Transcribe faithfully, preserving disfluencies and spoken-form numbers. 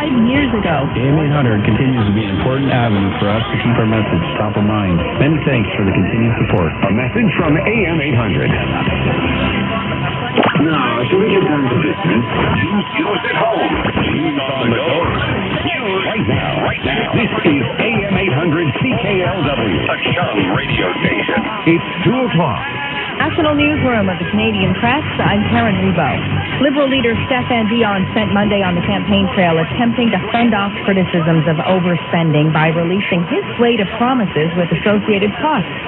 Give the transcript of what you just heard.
five years ago. A M eight hundred continues to be an important avenue for us to keep our message top of mind. Many thanks for the continued support. A message from A M eight hundred. Now, should we get down to business? News, news at home. News on the go. News right now, right now. This is A M eight hundred C K L W, a Chum radio station. It's two o'clock. National Newsroom of the Canadian Press, I'm Karen Rebo. Liberal leader Stéphane Dion spent Monday on the campaign trail attempting to fend off criticisms of overspending by releasing his slate of promises with associated costs.